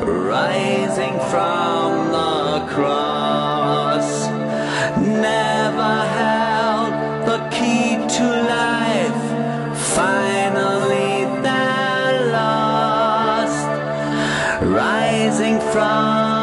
rising from the cross, never held the key to life, finally they're lost, rising from